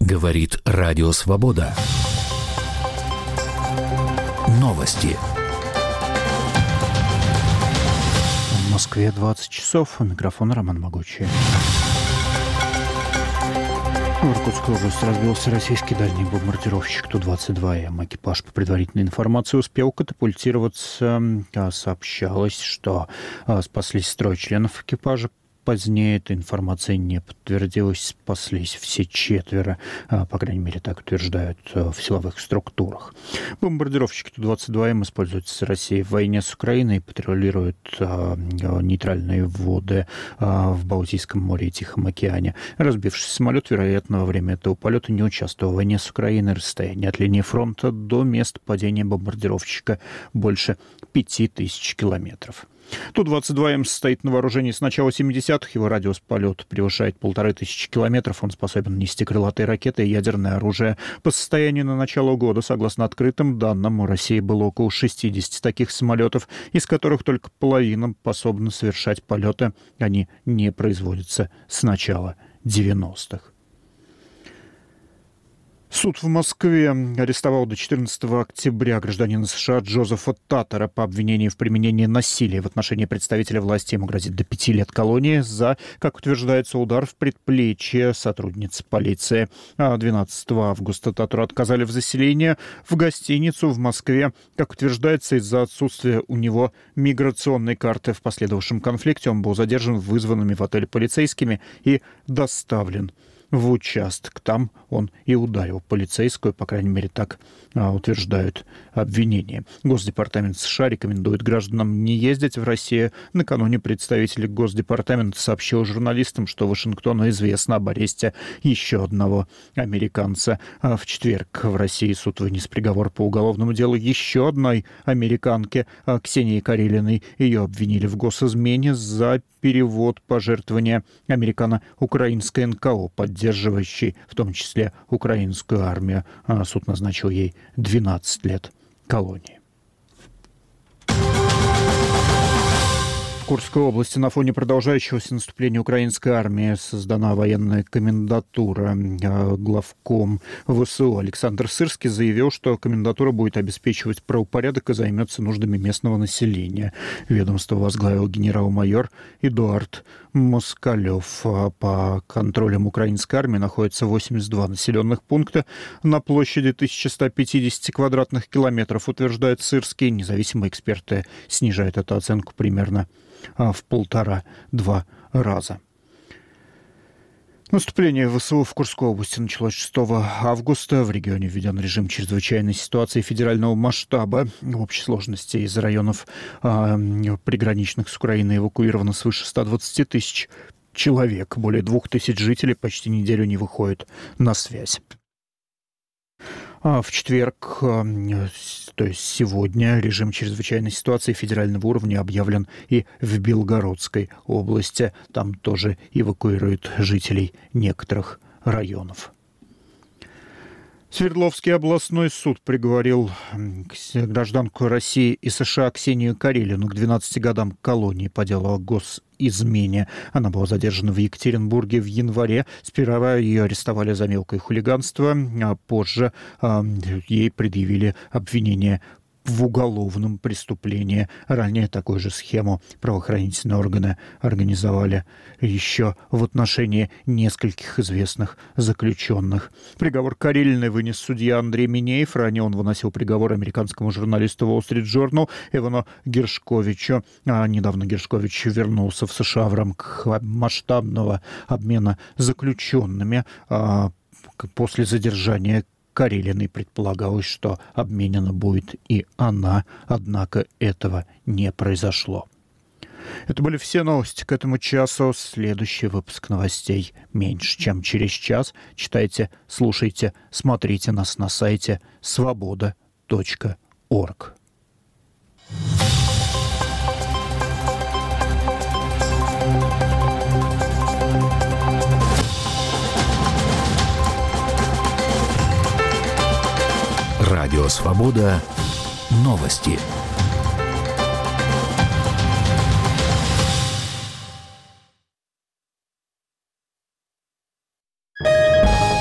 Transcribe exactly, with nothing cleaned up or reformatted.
Говорит Радио Свобода. Новости. В Москве двадцать часов. У микрофона Роман Могучий. В Иркутской области разбился российский дальний бомбардировщик Ту двадцать два эм. Экипаж, по предварительной информации, успел катапультироваться. Сообщалось, что спаслись трое членов экипажа. Позднее эта информация не подтвердилась, спаслись все четверо, по крайней мере, так утверждают в силовых структурах. Бомбардировщики Ту двадцать два эм используются Россией в войне с Украиной, патрулируют нейтральные воды в Балтийском море и Тихом океане. Разбившийся самолет, вероятно, во время этого полета не участвовал в войне с Украиной. Расстояние от линии фронта до места падения бомбардировщика больше пяти тысяч километров. Ту двадцать два эм состоит на вооружении с начала семидесятых. Его радиус полета превышает полторы тысячи километров. Он способен нести крылатые ракеты и ядерное оружие. По состоянию на начало года, согласно открытым данным, у России было около шестидесяти таких самолетов, из которых только половина способна совершать полеты. Они не производятся с начала девяностых. Суд в Москве арестовал до четырнадцатого октября гражданина США Джозефа Таттера по обвинению в применении насилия в отношении представителя власти. Ему грозит до пяти лет колонии за, как утверждается, удар в предплечье сотрудницы полиции. А двенадцатого августа Таттеру отказали в заселении в гостиницу в Москве, как утверждается, из-за отсутствия у него миграционной карты. В последовавшем конфликте он был задержан вызванными в отель полицейскими и доставлен в участок. Там он и ударил полицейскую, по крайней мере, так а, утверждают обвинения. Госдепартамент США рекомендует гражданам не ездить в Россию. Накануне представитель Госдепартамента сообщил журналистам, что Вашингтону известно об аресте еще одного американца. А в четверг в России суд вынес приговор по уголовному делу еще одной американке, Ксении Карелиной. Ее обвинили в госизмене за перевод пожертвования американо-украинской эн ка о, поддерживающей в том числе украинскую армию. Суд назначил ей двенадцать лет колонии. В Курской области на фоне продолжающегося наступления украинской армии создана военная комендатура. Главком вэ эс у Александр Сырский заявил, что комендатура будет обеспечивать правопорядок и займется нуждами местного населения. Ведомство возглавил генерал-майор Эдуард Москалев. По контролям украинской армии находится восемьдесят два населенных пункта на площади тысяча сто пятьдесят квадратных километров, утверждает Сырский. Независимые эксперты снижают эту оценку примерно в полтора-два раза. Наступление вэ эс у в Курской области началось шестого августа. В регионе введен режим чрезвычайной ситуации федерального масштаба. В общей сложности из районов э, приграничных с Украиной эвакуировано свыше ста двадцати тысяч человек. Более двух тысяч жителей почти неделю не выходят на связь. В четверг, то есть сегодня, режим чрезвычайной ситуации федерального уровня объявлен и в Белгородской области. Там тоже эвакуируют жителей некоторых районов. Свердловский областной суд приговорил гражданку России и США Ксению Карелину к двенадцати годам колонии по делу о госизмене. Она была задержана в Екатеринбурге в январе. Сперва ее арестовали за мелкое хулиганство, а позже а, ей предъявили обвинение в уголовном преступлении. Ранее такую же схему правоохранительные органы организовали еще в отношении нескольких известных заключенных. Приговор Карелиной вынес судья Андрей Минеев. Ранее он выносил приговор американскому журналисту Wall Street Journal Эвану Гершковичу. А недавно Гершкович вернулся в США в рамках масштабного обмена заключенными а, после задержания Карелиной. Предполагалось, что обменена будет и она, однако этого не произошло. Это были все новости к этому часу. Следующий выпуск новостей меньше, чем через час. Читайте, слушайте, смотрите нас на сайте свобода точка орг. Радио Свобода. Новости.